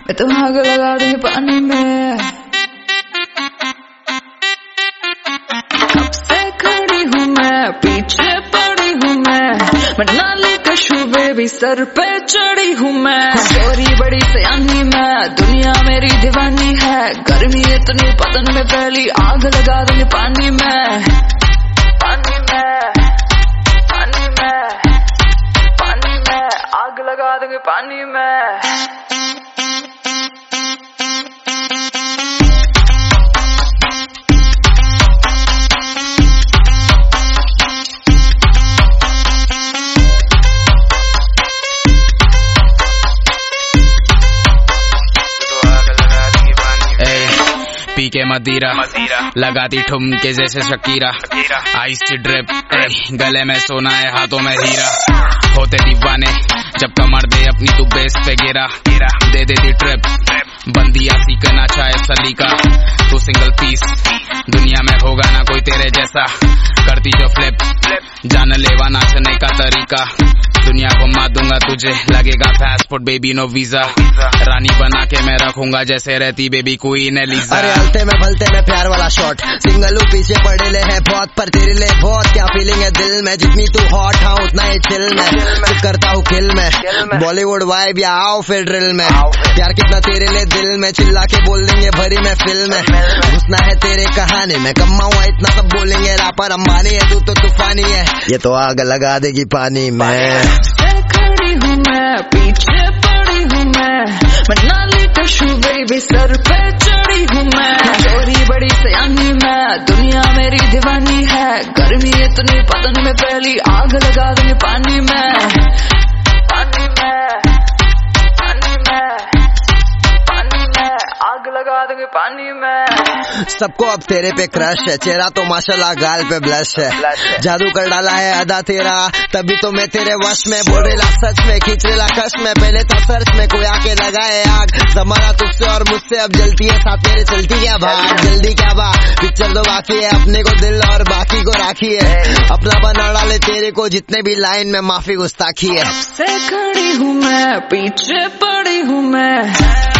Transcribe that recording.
मैं तो आग लगा दूंगी पानी में। कब से खड़ी हूँ मैं, पीछे पड़ी हूँ मैं नाली का शुबे भी सर पे चढ़ी हूँ मैं। चोरी बड़ी सयानी मैं, दुनिया मेरी दीवानी है। गर्मी इतनी पतन में पहली आग लगा दूंगी पानी में। पानी में, पानी में, पानी में आग लगा दूंगी पानी में। पी के मदीरा लगाती ठुमके जैसे शकीरा। आइस ड्रिप गले में सोना है, हाथों में हीरा। होते दीवाने जब कमर दे अपनी तू बेस पे गिरा। दे देती ट्रिप बंदिया सीखना चाहे सलीका। तू सिंगल पीस दुनिया में होगा ना कोई तेरे जैसा। करती जो फ्लिप जान लेवा नाचने का तरीका। दुनिया को मार दूंगा तुझे, लगेगा पासपोर्ट बेबी नो वीजा। रानी बना के मैं रखूंगा जैसे रहती बेबी क्वीन एलिजा। अरे हलते में भलते में प्यार वाला शॉट, सिंगल पीछे पड़े ले है बहुत, पर तेरे लिए बहुत क्या फीलिंग है दिल में। जितनी तू हॉट हाँ उतना ही चिल में करता हूँ किल में। बॉलीवुड वाइब या आओ फिर ड्रिल में। प्यार कितना तेरे लिए दिल में, चिल्ला के बोल देंगे भरी में फिल्म में। घुसना है तेरे कहानी में, कमाऊंगा इतना सब बोलेंगे रापर अंबानी है। तू तो तूफानी है, ये तो आग लगा देगी पानी में। खड़ी हूँ मैं, पीछे पड़ी हूँ मैं नाली का शुबे भी सर पे चढ़ी हूँ मैं। चोरी बड़ी सयानी मैं, दुनिया मेरी दीवानी है। गर्मी इतनी पतन में पहली आग लगा दूंगी पानी में। पानी में, पानी में, पानी में आग लगा दूंगी पानी में। सबको अब तेरे पे क्रश है, चेहरा तो माशाल्लाह गाल पे ब्लश है। जादू कर डाला है अदा तेरा, तभी तो मैं तेरे वश में। बोल रेला सच में, खींच रेला कश में। पहले तो सर्च में कोई आके लगाए आग। जमाना तुझसे और मुझसे अब जलती है, साथ मेरे चलती क्या भाग। जल्दी क्या बा, पिक्चर तो बाकी है, अपने को दिल और बाकी को राखी है। अपना बना डाले तेरे को जितने भी लाइन में माफी गुस्ताखी है। से खड़ी हूँ मैं, पीछे पड़ी हूँ मैं